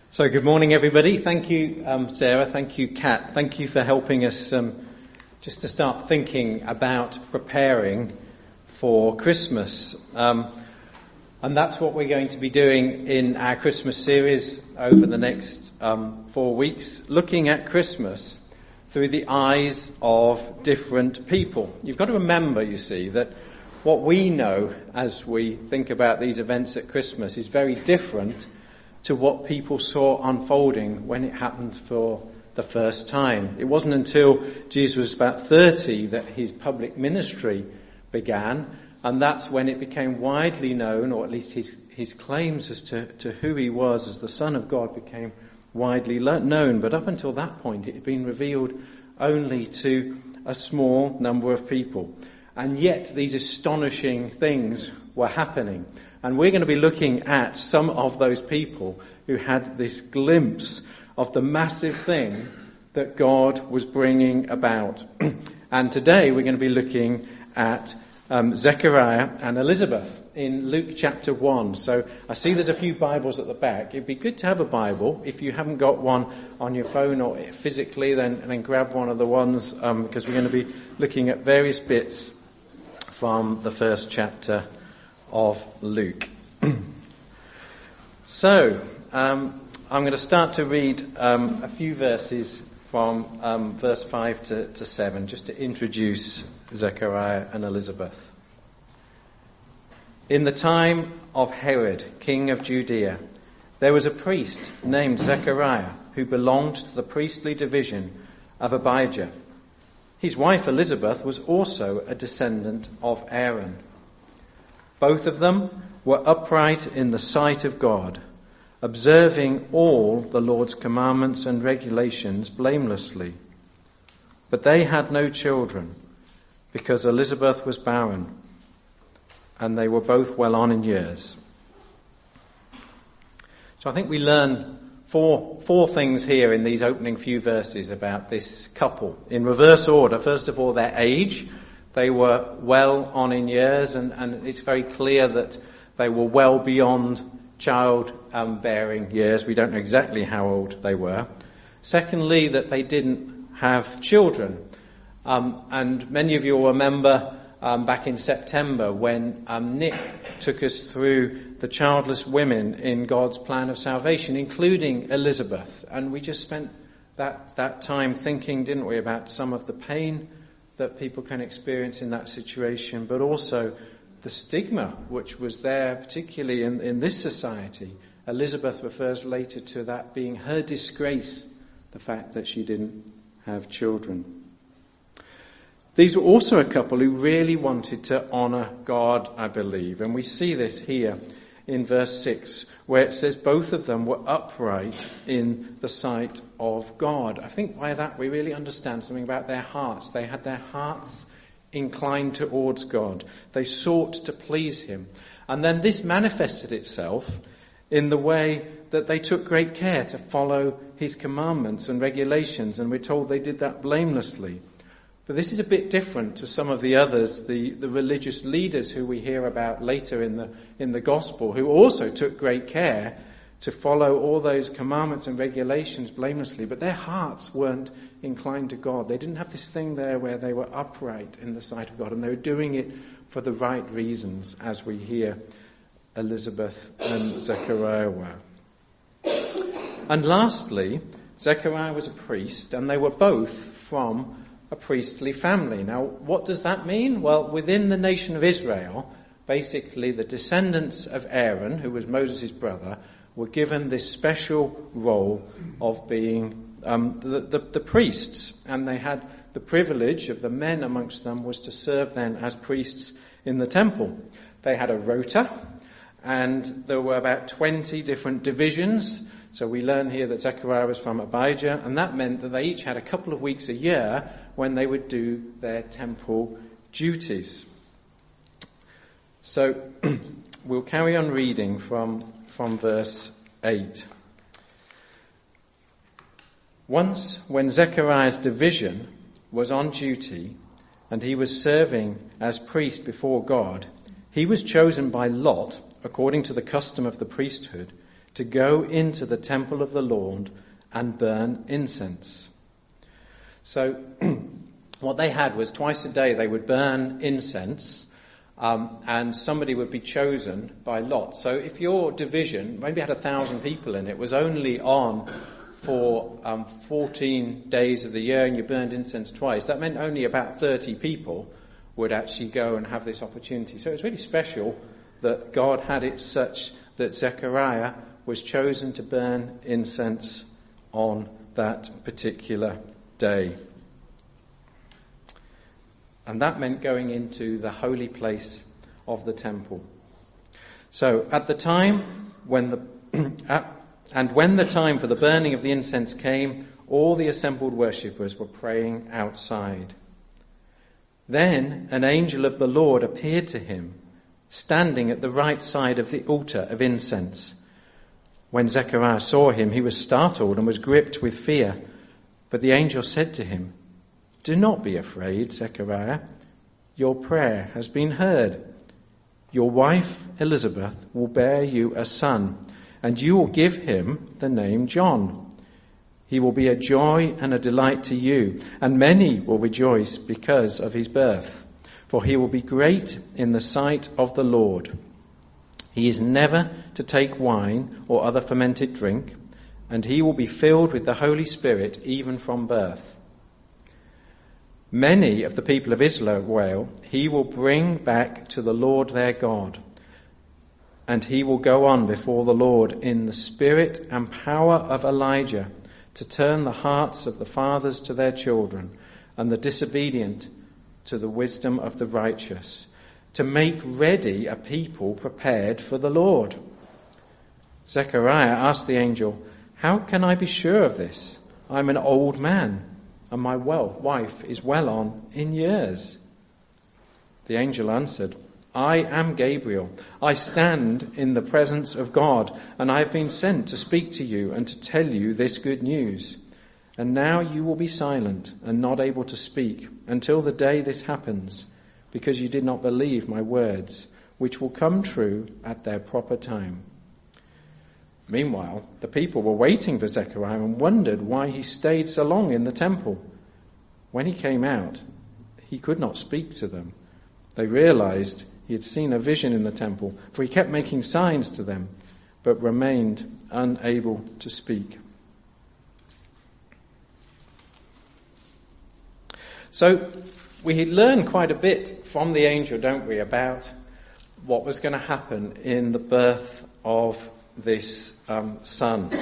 So good morning, everybody. Thank you, Sarah. Thank you, Kat. Thank you for helping us just to start thinking about preparing for Christmas. And that's what we're going to be doing in our Christmas series over the next 4 weeks, looking at Christmas through the eyes of different people. You've got to remember, you see, that what we know as we think about these events at Christmas is very different to what people saw unfolding when it happened for the first time. It wasn't until Jesus was about 30 that his public ministry began, and that's when it became widely known, or at least his claims as to who he was as the Son of God became widely known. But up until that point, it had been revealed only to a small number of people. And yet these astonishing things were happening. And we're going to be looking at some of those people who had this glimpse of the massive thing that God was bringing about. And today we're going to be looking at Zechariah and Elizabeth in Luke chapter 1. So I see there's a few Bibles at the back. It'd be good to have a Bible. If you haven't got one on your phone or physically, then grab one of the ones, because we're going to be looking at various bits from the first chapter of Luke. So, I'm going to start to read a few verses from verse 5 to 7, just to introduce Zechariah and Elizabeth. In the time of Herod, king of Judea, there was a priest named Zechariah who belonged to the priestly division of Abijah. His wife Elizabeth was also a descendant of Aaron. Both of them were upright in the sight of God, observing all the Lord's commandments and regulations blamelessly. But they had no children, because Elizabeth was barren, and they were both well on in years. So I think we learn four things here in these opening few verses about this couple. In reverse order, first of all, their age. They were well on in years, and it's very clear that they were well beyond child-bearing years. We don't know exactly how old they were. Secondly, that they didn't have children. And many of you will remember back in September when Nick took us through the childless women in God's plan of salvation, including Elizabeth. And we just spent that time thinking, didn't we, about some of the pain that people can experience in that situation, but also the stigma which was there, particularly in this society. Elizabeth refers later to that being her disgrace, the fact that she didn't have children. These were also a couple who really wanted to honour God, I believe, and we see this here in verse 6, where it says both of them were upright in the sight of God. I think by that we really understand something about their hearts. They had their hearts inclined towards God. They sought to please him. And then this manifested itself in the way that they took great care to follow his commandments and regulations, and we're told they did that blamelessly. But this is a bit different to some of the others, the religious leaders who we hear about later in the gospel, who also took great care to follow all those commandments and regulations blamelessly, but their hearts weren't inclined to God. They didn't have this thing there where they were upright in the sight of God, and they were doing it for the right reasons, as we hear Elizabeth and Zechariah were. And lastly, Zechariah was a priest, and they were both from a priestly family. Now, what does that mean? Well, within the nation of Israel, basically the descendants of Aaron, who was Moses' brother, were given this special role of being the priests. And they had the privilege of the men amongst them was to serve then as priests in the temple. They had a rota, and there were about 20 different divisions. So we learn here that Zechariah was from Abijah, and that meant that they each had a couple of weeks a year when they would do their temple duties. So we'll carry on reading from verse 8. Once, when Zechariah's division was on duty and he was serving as priest before God, he was chosen by lot, according to the custom of the priesthood, to go into the temple of the Lord and burn incense. So what they had was twice a day they would burn incense, and somebody would be chosen by lot. So if your division maybe had 1,000 people in it, was only on for 14 days of the year and you burned incense twice, that meant only about 30 people would actually go and have this opportunity. So it's really special that God had it such that Zechariah was chosen to burn incense on that particular day. And that meant going into the holy place of the temple. So at the time when the time for the burning of the incense came, all the assembled worshippers were praying outside. Then an angel of the Lord appeared to him, standing at the right side of the altar of incense. When Zechariah saw him, he was startled and was gripped with fear. But the angel said to him, "Do not be afraid, Zechariah. Your prayer has been heard. Your wife Elizabeth will bear you a son, and you will give him the name John. He will be a joy and a delight to you, and many will rejoice because of his birth. For he will be great in the sight of the Lord. He is never to take wine or other fermented drink, and he will be filled with the Holy Spirit even from birth. Many of the people of Israel he will bring back to the Lord their God, and he will go on before the Lord in the spirit and power of Elijah, to turn the hearts of the fathers to their children and the disobedient to the wisdom of the righteous, to make ready a people prepared for the Lord." Zechariah asked the angel, "How can I be sure of this? I'm an old man, and my wife is well on in years." The angel answered, "I am Gabriel. I stand in the presence of God, and I have been sent to speak to you and to tell you this good news. And now you will be silent and not able to speak until the day this happens, because you did not believe my words, which will come true at their proper time." Meanwhile, the people were waiting for Zechariah and wondered why he stayed so long in the temple. When he came out, he could not speak to them. They realized he had seen a vision in the temple, for he kept making signs to them, but remained unable to speak. So we learn quite a bit from the angel, don't we, about what was going to happen in the birth of this son.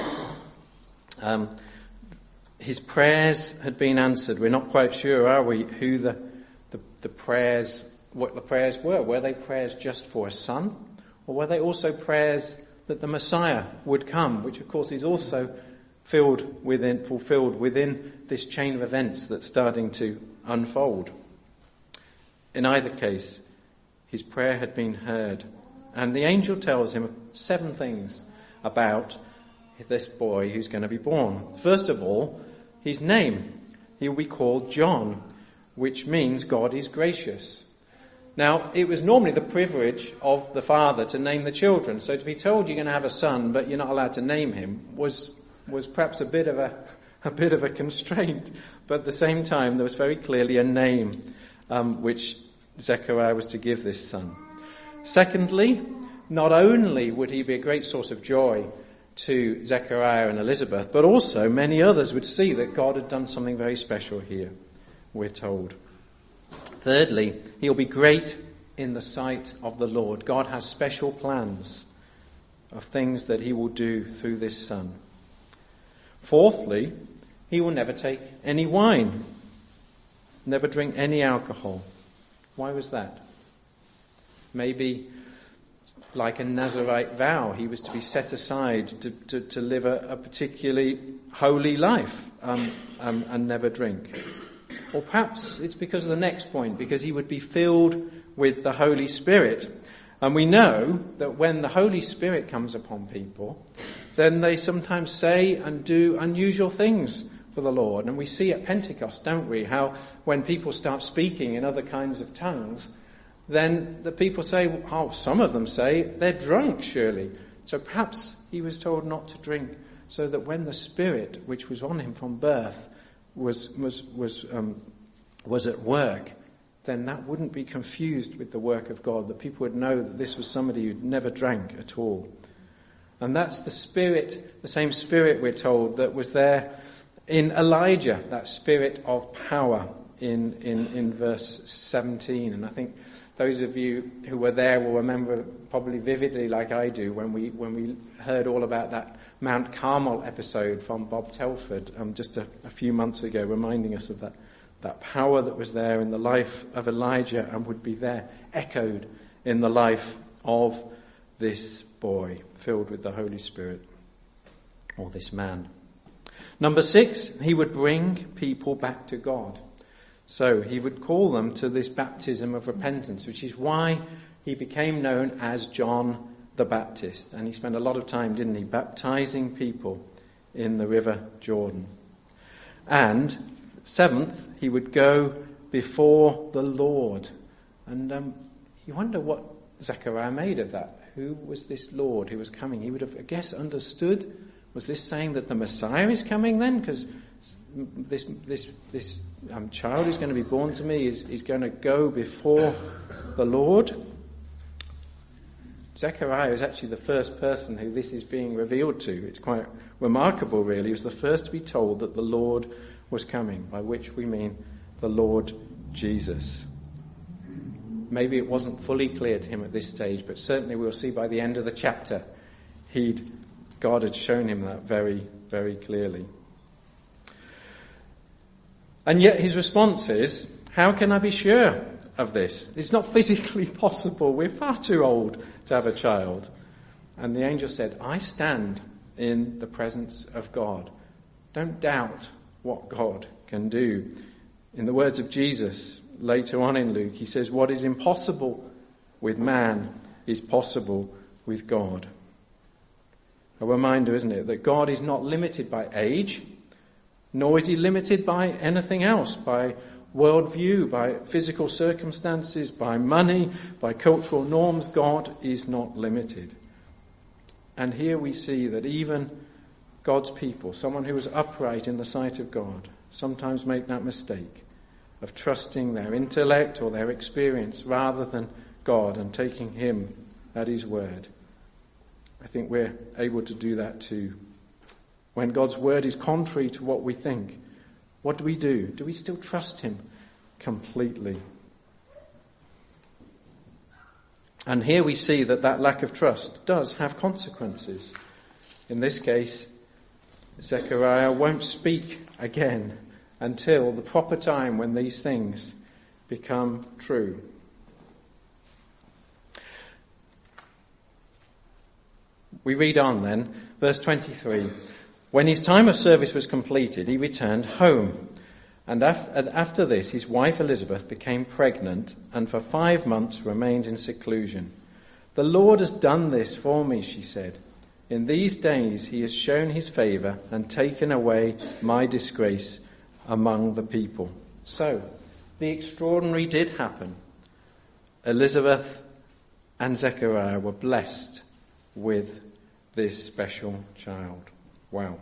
His prayers had been answered. We're not quite sure, are we, who the prayers, what the prayers were. Were they prayers just for a son, or were they also prayers that the Messiah would come, which of course is also fulfilled within this chain of events that's starting to unfold? In either case, his prayer had been heard, and the angel tells him 7 things about this boy who's going to be born. First of all, his name. He will be called John, which means God is gracious. Now, it was normally the privilege of the father to name the children. So to be told you're going to have a son, but you're not allowed to name him, was perhaps a bit of a constraint. But at the same time, there was very clearly a name which Zechariah was to give this son. Secondly, not only would he be a great source of joy to Zechariah and Elizabeth, but also many others would see that God had done something very special here, we're told. Thirdly, he'll be great in the sight of the Lord. God has special plans of things that he will do through this son. Fourthly, he will never take any wine, never drink any alcohol. Why was that? Maybe like a Nazirite vow, he was to be set aside to live a particularly holy life and never drink. Or perhaps it's because of the next point, because he would be filled with the Holy Spirit. And we know that when the Holy Spirit comes upon people, then they sometimes say and do unusual things for the Lord. And we see at Pentecost, don't we, how when people start speaking in other kinds of tongues, then the people say, some of them say, they're drunk surely. So perhaps he was told not to drink, so that when the Spirit, which was on him from birth, was at work, then that wouldn't be confused with the work of God, that people would know that this was somebody who'd never drank at all. And that's the Spirit, the same Spirit, we're told, that was there in Elijah, that Spirit of power in verse 17. And I think those of you who were there will remember probably vividly, like I do, when we heard all about that Mount Carmel episode from Bob Telford just a few months ago, reminding us of that power that was there in the life of Elijah and would be there, echoed in the life of this boy filled with the Holy Spirit, or this man. Number 6, he would bring people back to God. So he would call them to this baptism of repentance, which is why he became known as John the Baptist. And he spent a lot of time, didn't he, baptizing people in the River Jordan. And 7th, he would go before the Lord. And you wonder what Zechariah made of that. Who was this Lord who was coming? He would have, I guess, understood. Was this saying that the Messiah is coming then? Because this child who's going to be born to me is going to go before the Lord. Zechariah is actually the first person who this is being revealed to. It's quite remarkable, really. He was the first to be told that the Lord was coming, by which we mean the Lord Jesus. Maybe it wasn't fully clear to him at this stage, but certainly we'll see by the end of the chapter God had shown him that very, very clearly. And yet his response is, how can I be sure of this? It's not physically possible. We're far too old to have a child. And the angel said, I stand in the presence of God. Don't doubt what God can do. In the words of Jesus, later on in Luke, he says, what is impossible with man is possible with God. A reminder, isn't it, that God is not limited by age, nor is he limited by anything else, by worldview, by physical circumstances, by money, by cultural norms. God is not limited. And here we see that even God's people, someone who is upright in the sight of God, sometimes make that mistake of trusting their intellect or their experience rather than God and taking him at his word. I think we're able to do that too. When God's word is contrary to what we think, what do we do? Do we still trust him completely? And here we see that lack of trust does have consequences. In this case, Zechariah won't speak again until the proper time when these things become true. We read on then, verse 23. When his time of service was completed, he returned home. And after this, his wife Elizabeth became pregnant and for 5 months remained in seclusion. The Lord has done this for me, she said. In these days he has shown his favour and taken away my disgrace among the people. So, the extraordinary did happen. Elizabeth and Zechariah were blessed with this special child. Wow.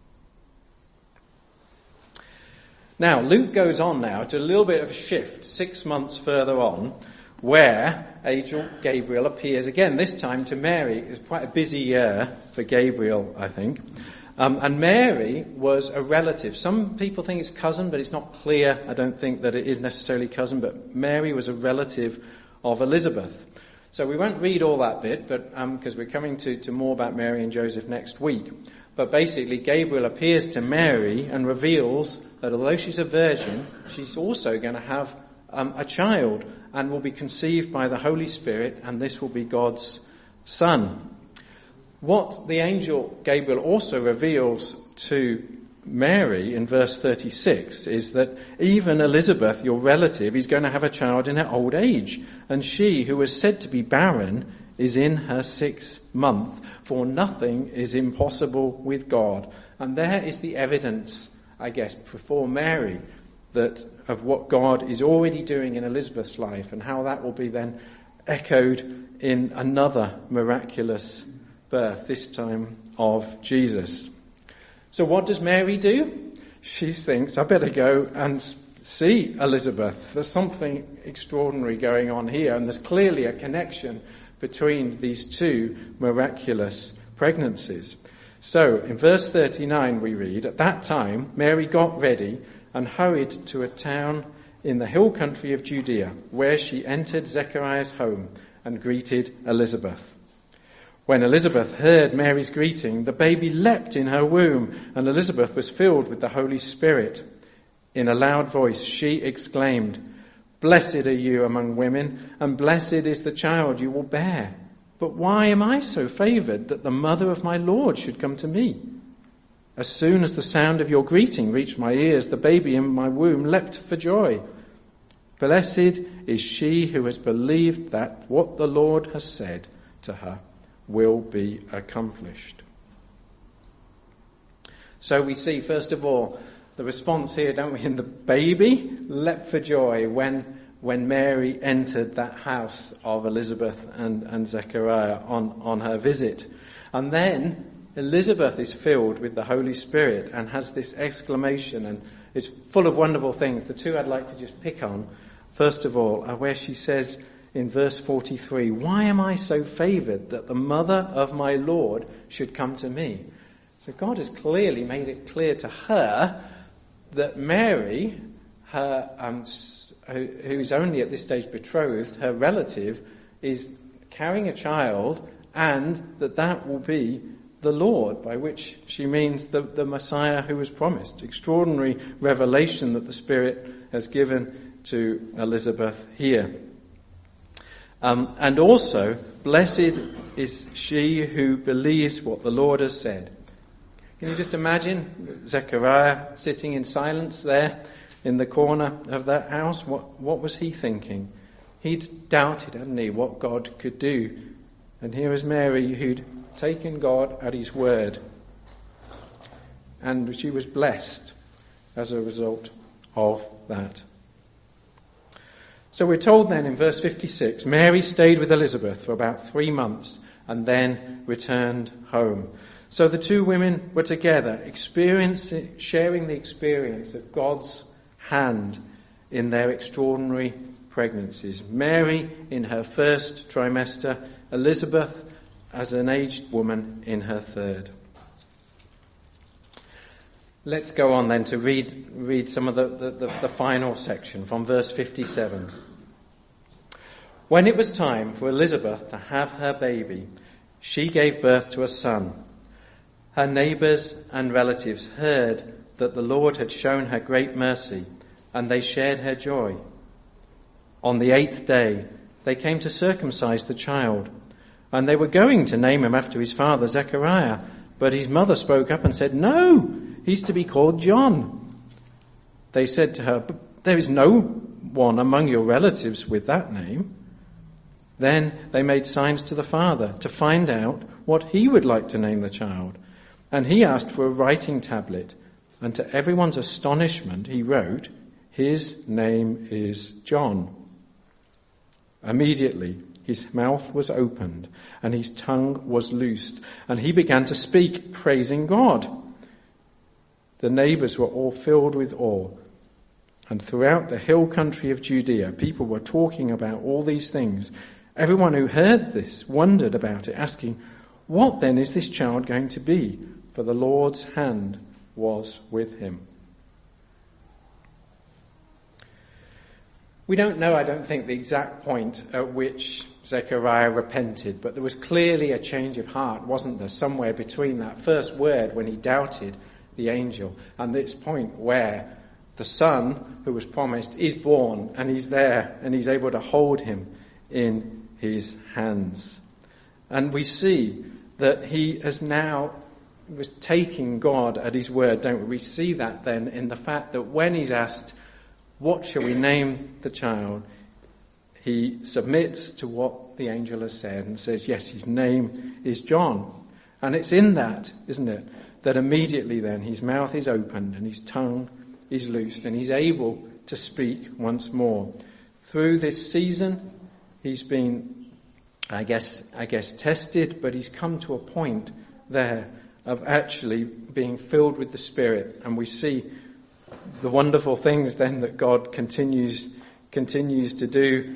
Now, Luke goes on now to a little bit of a shift 6 months further on, where Angel Gabriel appears again, this time to Mary. It was quite a busy year for Gabriel, I think. And Mary was a relative. Some people think it's cousin, but it's not clear. I don't think that it is necessarily cousin, but Mary was a relative of Elizabeth. So we won't read all that bit, but because we're coming to more about Mary and Joseph next week. But basically, Gabriel appears to Mary and reveals that although she's a virgin, she's also going to have a child and will be conceived by the Holy Spirit, and this will be God's son. What the angel Gabriel also reveals to Mary in verse 36 is that even Elizabeth, your relative, is going to have a child in her old age. And she, who was said to be barren, is in her 6th month. For nothing is impossible with God. And there is the evidence, I guess, before Mary, that of what God is already doing in Elizabeth's life and how that will be then echoed in another miraculous birth, this time of Jesus. So what does Mary do? She thinks, I better go and see Elizabeth. There's something extraordinary going on here, and there's clearly a connection between these two miraculous pregnancies. So in verse 39 we read, at that time Mary got ready and hurried to a town in the hill country of Judea, where she entered Zechariah's home and greeted Elizabeth. When Elizabeth heard Mary's greeting, the baby leapt in her womb, and Elizabeth was filled with the Holy Spirit. In a loud voice she exclaimed, "Blessed are you among women, and blessed is the child you will bear. But why am I so favoured that the mother of my Lord should come to me? As soon as the sound of your greeting reached my ears, the baby in my womb leapt for joy. Blessed is she who has believed that what the Lord has said to her will be accomplished." So we see, first of all, the response here, don't we, in the baby leapt for joy when Mary entered that house of Elizabeth and Zechariah on her visit. And then Elizabeth is filled with the Holy Spirit and has this exclamation, and is full of wonderful things. The two I'd like to just pick on, first of all, are where she says in verse 43, "Why am I so favoured that the mother of my Lord should come to me?" So God has clearly made it clear to her that Mary, who's only at this stage betrothed, her relative, is carrying a child, and that will be the Lord, by which she means the Messiah who was promised. Extraordinary revelation that the Spirit has given to Elizabeth here. And also, blessed is she who believes what the Lord has said. Can you just imagine Zechariah sitting in silence there in the corner of that house? What was he thinking? He'd doubted, hadn't he, what God could do. And here is Mary, who'd taken God at his word. And she was blessed as a result of that. So we're told then in verse 56, Mary stayed with Elizabeth for about 3 months and then returned home. So the two women were together, sharing the experience of God's hand in their extraordinary pregnancies. Mary in her first trimester, Elizabeth as an aged woman in her third. Let's go on then to read some of the final section from verse 57. When it was time for Elizabeth to have her baby, she gave birth to a son. Her neighbours and relatives heard that the Lord had shown her great mercy, and they shared her joy. On the 8th day, they came to circumcise the child, and they were going to name him after his father Zechariah, but his mother spoke up and said, "No, he's to be called John." They said to her, "But there is no one among your relatives with that name." Then they made signs to the father to find out what he would like to name the child. And he asked for a writing tablet, and to everyone's astonishment he wrote, "His name is John." Immediately his mouth was opened and his tongue was loosed, and he began to speak, praising God. The neighbours were all filled with awe, and throughout the hill country of Judea people were talking about all these things. Everyone who heard this wondered about it, asking, "What then is this child going to be?" For the Lord's hand was with him. We don't know, I don't think, the exact point at which Zechariah repented, but there was clearly a change of heart, wasn't there, somewhere between that first word when he doubted the angel and this point where the son who was promised is born, and he's there and he's able to hold him in his hands. And we see that he was taking God at his word, don't we? We see that then in the fact that when he's asked, "What shall we name the child?" he submits to what the angel has said and says, yes, his name is John. And it's in that, isn't it, that immediately then his mouth is opened and his tongue is loosed and he's able to speak once more. Through this season, he's been I guess tested, but he's come to a point there of actually being filled with the Spirit. And we see the wonderful things then that God continues to do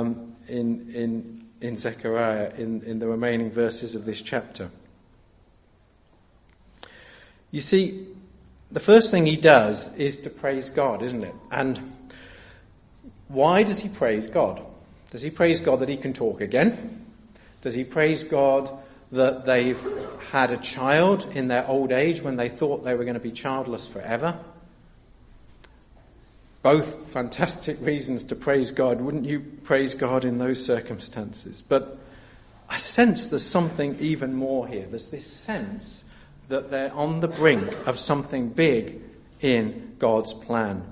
in Zechariah in the remaining verses of this chapter. You see, the first thing he does is to praise God, isn't it? And why does he praise God? Does he praise God that he can talk again? Does he praise God that they've had a child in their old age when they thought they were going to be childless forever? Both fantastic reasons to praise God. Wouldn't you praise God in those circumstances? But I sense there's something even more here. There's this sense that they're on the brink of something big in God's plan.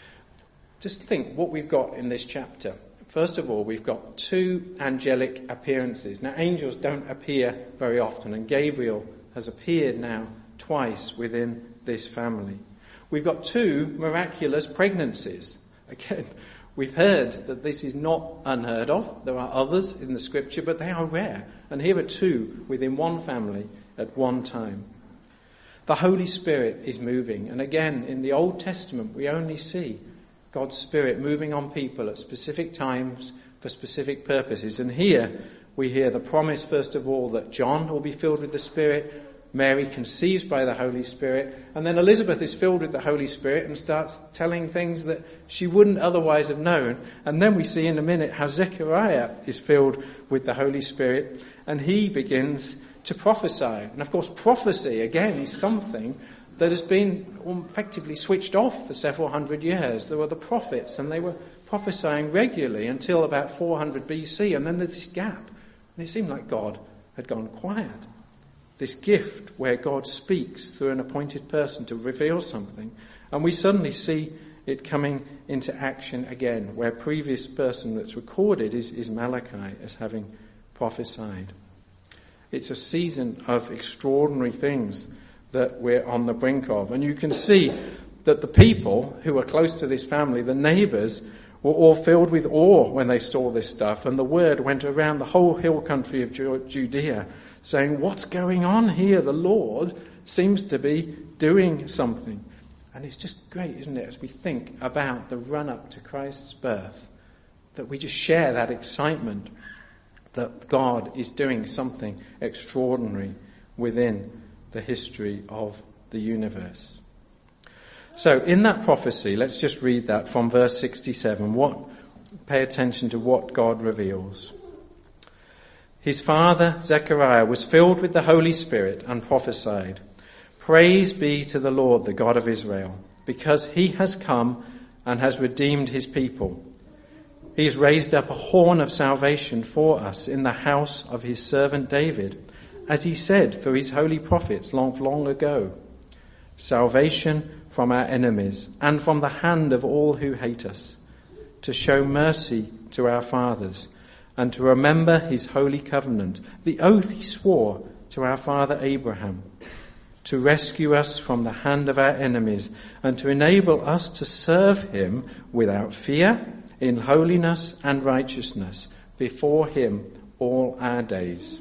Just think what we've got in this chapter. First of all, we've got two angelic appearances. Now, angels don't appear very often, and Gabriel has appeared now twice within this family. We've got two miraculous pregnancies. Again, we've heard that this is not unheard of. There are others in the scripture, but they are rare. And here are two within one family at one time. The Holy Spirit is moving. And again, in the Old Testament, we only see God's Spirit moving on people at specific times for specific purposes. And here we hear the promise, first of all, that John will be filled with the Spirit. Mary conceives by the Holy Spirit. And then Elizabeth is filled with the Holy Spirit and starts telling things that she wouldn't otherwise have known. And then we see in a minute how Zechariah is filled with the Holy Spirit and he begins to prophesy. And of course, prophecy, again, is something that has been effectively switched off for several hundred years. There were the prophets and they were prophesying regularly until about 400 BC. And then there's this gap. And it seemed like God had gone quiet. This gift where God speaks through an appointed person to reveal something. And we suddenly see it coming into action again, where previous person that's recorded is Malachi as having prophesied. It's a season of extraordinary things that we're on the brink of. And you can see that the people who are close to this family, the neighbours, were all filled with awe when they saw this stuff. And the word went around the whole hill country of Judea, saying, what's going on here? The Lord seems to be doing something. And it's just great, isn't it, as we think about the run-up to Christ's birth, that we just share that excitement that God is doing something extraordinary within the history of the universe. So in that prophecy, let's just read that from verse 67. Pay attention to what God reveals. His father, Zechariah, was filled with the Holy Spirit and prophesied, "Praise be to the Lord, the God of Israel, because he has come and has redeemed his people. He has raised up a horn of salvation for us in the house of his servant David, as he said through his holy prophets long ago. Salvation from our enemies and from the hand of all who hate us, to show mercy to our fathers, and to remember his holy covenant, the oath he swore to our father Abraham, to rescue us from the hand of our enemies, and to enable us to serve him without fear, in holiness and righteousness, before him all our days.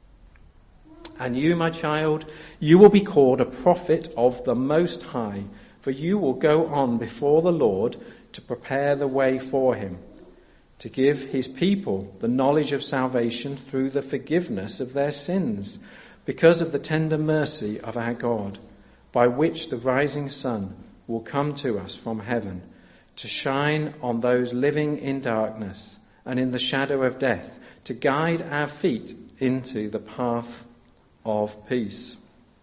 And you, my child, you will be called a prophet of the Most High, for you will go on before the Lord to prepare the way for him, to give his people the knowledge of salvation through the forgiveness of their sins, because of the tender mercy of our God, by which the rising sun will come to us from heaven, to shine on those living in darkness and in the shadow of death, to guide our feet into the path of peace."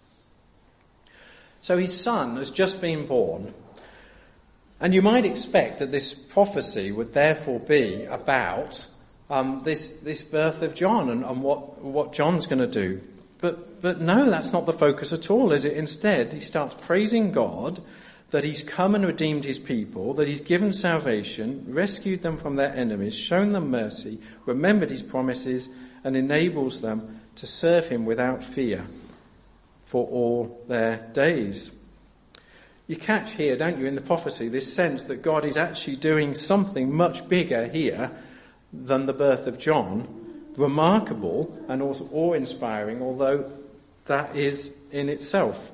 So his son has just been born. And you might expect that this prophecy would therefore be about this birth of John and what John's going to do. But no, that's not the focus at all, is it? Instead, he starts praising God that he's come and redeemed his people, that he's given salvation, rescued them from their enemies, shown them mercy, remembered his promises, and enables them to serve him without fear for all their days. You catch here, don't you, in the prophecy, this sense that God is actually doing something much bigger here than the birth of John. remarkable and also awe-inspiring, although that is in itself.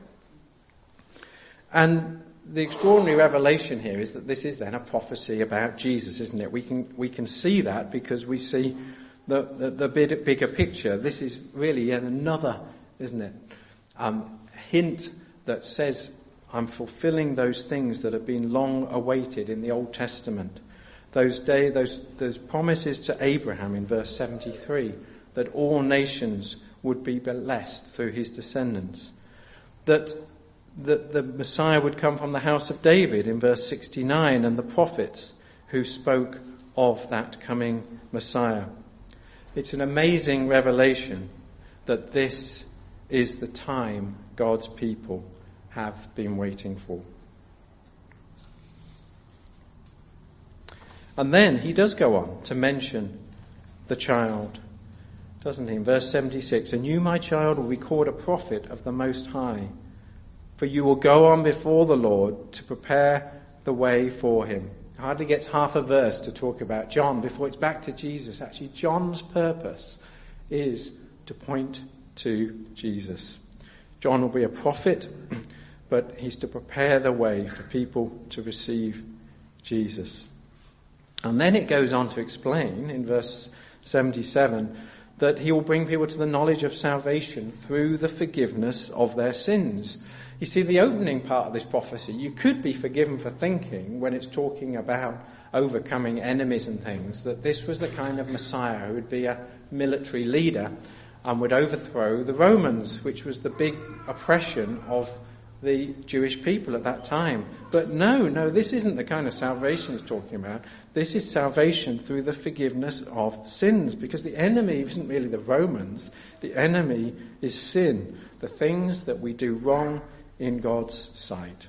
And the extraordinary revelation here is that this is then a prophecy about Jesus, isn't it? We can see that because we see the bigger picture. This is really yet another, isn't it, hint that says, I'm fulfilling those things that have been long awaited in the Old Testament. Those promises to Abraham in verse 73, that all nations would be blessed through his descendants. That the Messiah would come from the house of David in verse 69, and the prophets who spoke of that coming Messiah. It's an amazing revelation that this is the time God's people have been waiting for. And then he does go on to mention the child, doesn't he? In verse 76, and you, my child, will be called a prophet of the Most High, for you will go on before the Lord to prepare the way for him. Hardly gets half a verse to talk about John before it's back to Jesus. Actually, John's purpose is to point to Jesus. John will be a prophet, but he's to prepare the way for people to receive Jesus. And then it goes on to explain in verse 77 that he will bring people to the knowledge of salvation through the forgiveness of their sins. You see, the opening part of this prophecy, you could be forgiven for thinking, when it's talking about overcoming enemies and things, that this was the kind of Messiah who would be a military leader and would overthrow the Romans, which was the big oppression of the Jewish people at that time. But no, this isn't the kind of salvation he's talking about. This is salvation through the forgiveness of sins, because the enemy isn't really the Romans. The enemy is sin, the things that we do wrong in God's sight.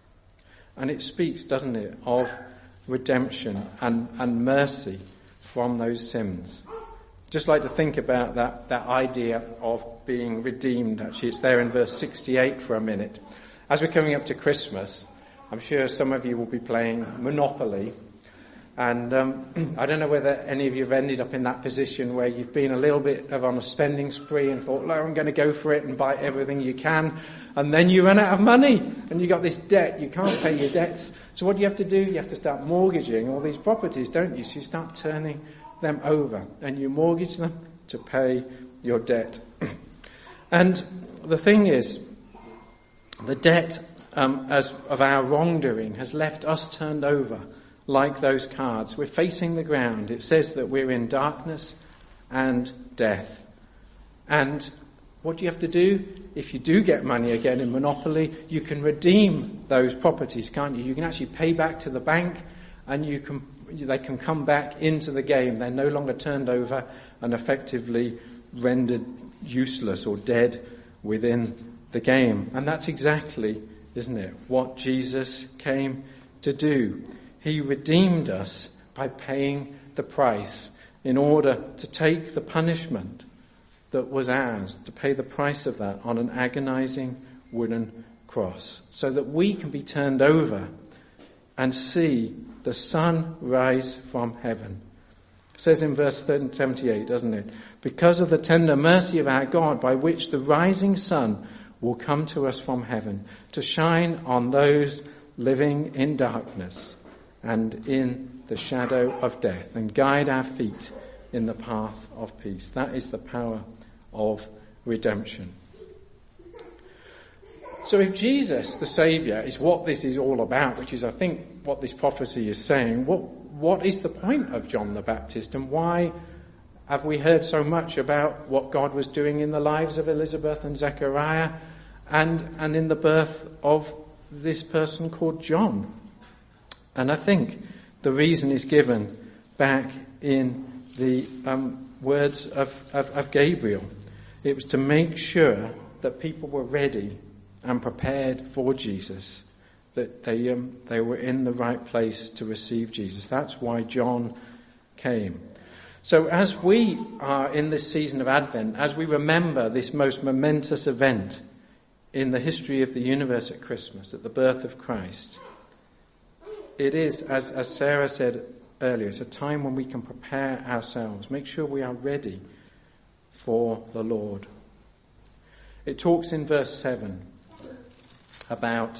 And it speaks, doesn't it, of redemption and mercy from those sins. Just like to think about that idea of being redeemed. Actually, it's there in verse 68 for a minute. As we're coming up to Christmas, I'm sure some of you will be playing Monopoly. And I don't know whether any of you have ended up in that position where you've been a little bit on a spending spree and thought, "No, I'm going to go for it and buy everything you can." And then you run out of money and you got this debt. You can't pay your debts. So what do you have to do? You have to start mortgaging all these properties, don't you? So you start turning them over and you mortgage them to pay your debt. And the thing is, the debt as of our wrongdoing has left us turned over like those cards. We're facing the ground. It says that we're in darkness and death. And what do you have to do? If you do get money again in Monopoly, you can redeem those properties, can't you? You can actually pay back to the bank and they can come back into the game. They're no longer turned over and effectively rendered useless or dead within the game. And that's exactly, isn't it, what Jesus came to do. He redeemed us by paying the price in order to take the punishment that was ours, to pay the price of that on an agonizing wooden cross, so that we can be turned over and see the sun rise from heaven. It says in verse 78, doesn't it? Because of the tender mercy of our God, by which the rising sun will come to us from heaven, to shine on those living in darkness and in the shadow of death, and guide our feet in the path of peace. That is the power of redemption. So if Jesus, the Saviour, is what this is all about, which is, I think, what this prophecy is saying, what is the point of John the Baptist, and why have we heard so much about what God was doing in the lives of Elizabeth and Zechariah and in the birth of this person called John? And I think the reason is given back in the words of Gabriel. It was to make sure that people were ready and prepared for Jesus, that they were in the right place to receive Jesus. That's why John came. So as we are in this season of Advent, as we remember this most momentous event in the history of the universe at Christmas, at the birth of Christ, it is, as Sarah said earlier, it's a time when we can prepare ourselves, make sure we are ready for the Lord. It talks in verse 7 about,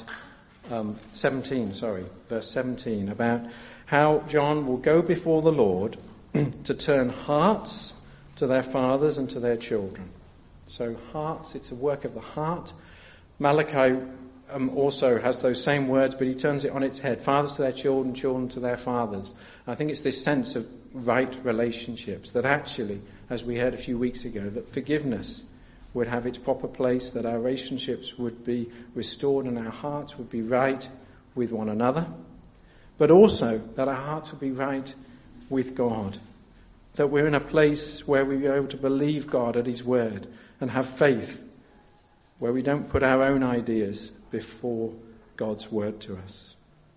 verse 17, about how John will go before the Lord to turn hearts to their fathers and to their children. So hearts, it's a work of the heart. Malachi also has those same words, but he turns it on its head. Fathers to their children, children to their fathers. I think it's this sense of right relationships, that actually, as we heard a few weeks ago, that forgiveness would have its proper place, that our relationships would be restored and our hearts would be right with one another, but also that our hearts would be right with God, that we're in a place where we're able to believe God at his word and have faith, where we don't put our own ideas before God's word to us.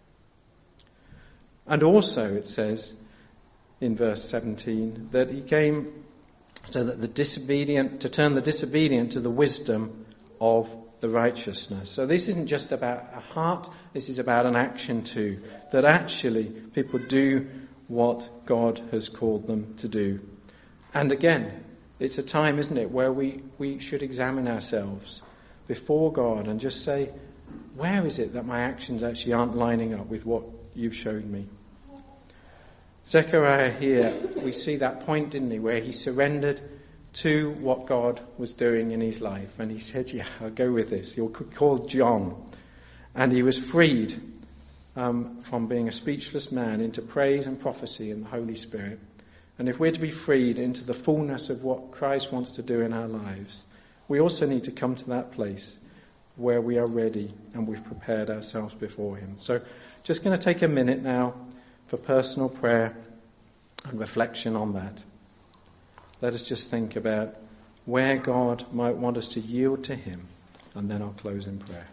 And also it says in verse 17 that he came so that to turn the disobedient to the wisdom of the righteousness. So this isn't just about a heart, this is about an action too, that actually people do what God has called them to do. And again, it's a time, isn't it, where we should examine ourselves before God and just say, where is it that my actions actually aren't lining up with what you've shown me? Zechariah here, we see that point, didn't he, where he surrendered to what God was doing in his life. And he said, yeah, I'll go with this. You're called John. And he was freed from being a speechless man into praise and prophecy in the Holy Spirit. And if we're to be freed into the fullness of what Christ wants to do in our lives, we also need to come to that place where we are ready and we've prepared ourselves before him. So just going to take a minute now for personal prayer and reflection on that. Let us just think about where God might want us to yield to him, and then I'll close in prayer.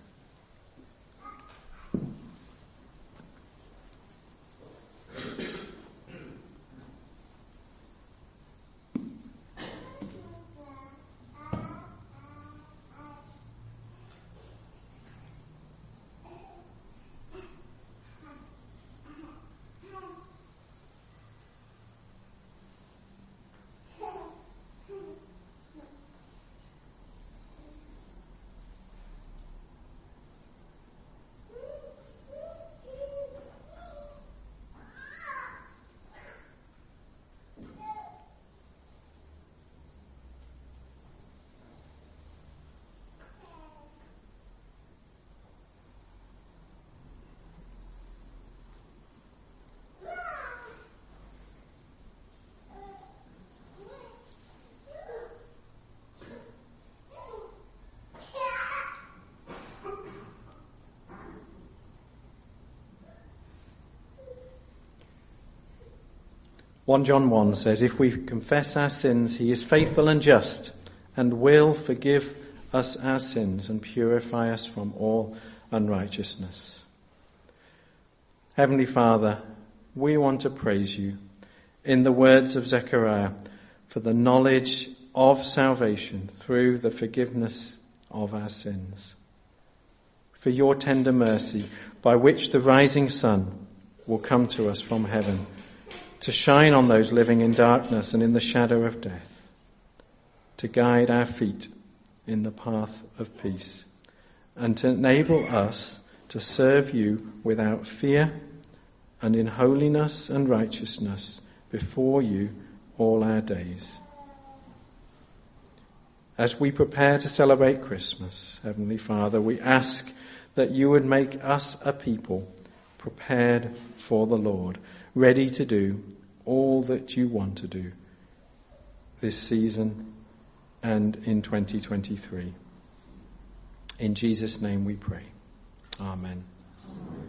John 1 says, if we confess our sins, he is faithful and just and will forgive us our sins and purify us from all unrighteousness. Heavenly Father, we want to praise you in the words of Zechariah for the knowledge of salvation through the forgiveness of our sins, for your tender mercy by which the rising sun will come to us from heaven to shine on those living in darkness and in the shadow of death, to guide our feet in the path of peace, and to enable us to serve you without fear and in holiness and righteousness before you all our days. As we prepare to celebrate Christmas, Heavenly Father, we ask that you would make us a people prepared for the Lord, ready to do all that you want to do this season and in 2023. In Jesus' name we pray. Amen.